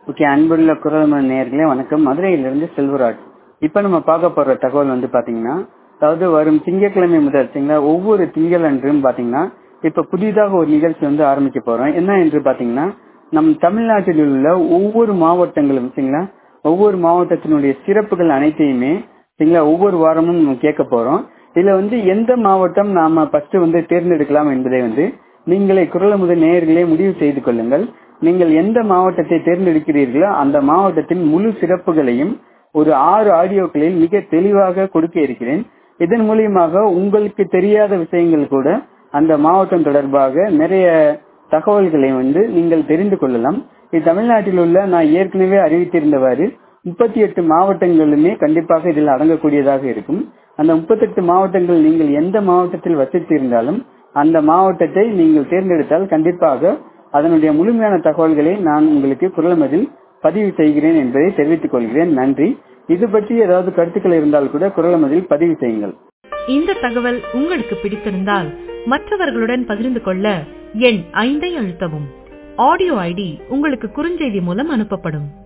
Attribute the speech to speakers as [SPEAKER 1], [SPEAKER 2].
[SPEAKER 1] Okay, அன்புள்ள குரல் நேயர்களே வணக்கம். மதுரையிலிருந்து செல்வராஜ். இப்ப நம்ம பார்க்க போற தகவல் வந்து பாத்தீங்கன்னா, அதாவது வரும் திங்கட்கிழமை முதல் சரிங்களா, ஒவ்வொரு திங்கள் அன்றும் பாத்தீங்கன்னா இப்ப புதிதாக ஒரு நிகழ்ச்சி வந்து ஆரம்பிக்க போறோம். என்ன என்று பாத்தீங்கன்னா, நம் தமிழ்நாட்டில் உள்ள ஒவ்வொரு மாவட்டங்களும் சரிங்களா, ஒவ்வொரு மாவட்டத்தினுடைய சிறப்புகள் அனைத்தையுமே சரிங்களா ஒவ்வொரு வாரமும் நம்ம கேட்க போறோம். இதுல வந்து எந்த மாவட்டம் நாம ஃபர்ஸ்ட் வந்து தேர்ந்தெடுக்கலாம் என்பதை வந்து நீங்களே குரல் முதல் நேயர்களே முடிவு செய்து கொள்ளுங்கள். நீங்கள் எந்த மாவட்டத்தை தேர்ந்தெடுக்கிறீர்களோ அந்த மாவட்டத்தின் முழு சிறப்புகளையும் ஒரு 6 ஆடியோக்களில் மிக தெளிவாக கொடுக்க இருக்கிறேன். இதன் மூலியமாக உங்களுக்கு தெரியாத விஷயங்கள் கூட அந்த மாவட்டம் தொடர்பாக நிறைய தகவல்களை வந்து நீங்கள் தெரிந்து கொள்ளலாம். இது தமிழ்நாட்டில் உள்ள நான் ஏற்கனவே அறிவித்திருந்தவாறு 38 மாவட்டங்களுமே கண்டிப்பாக இதில் அடங்கக்கூடியதாக இருக்கும். அந்த 38 மாவட்டங்கள் நீங்கள் எந்த மாவட்டத்தில் வசித்திருந்தாலும் அந்த மாவட்டத்தை நீங்கள் தேர்ந்தெடுத்தால் கண்டிப்பாக அதனுடைய முழுமையான தகவல்களை நான் உங்களுக்கு குரல்மதில் பதிவு செய்கிறேன் என்பதை தெரிவித்துக் கொள்கிறேன். நன்றி. இது பற்றி ஏதாவது கருத்துக்கள் இருந்தால் கூட குரல்மதில் பதிவு செய்யுங்கள்.
[SPEAKER 2] இந்த தகவல் உங்களுக்கு பிடித்திருந்தால் மற்றவர்களுடன் பகிர்ந்து கொள்ள எண் 5 அழுத்தவும். ஆடியோ ஐடி உங்களுக்கு குறுஞ்செய்தி மூலம் அனுப்பப்படும்.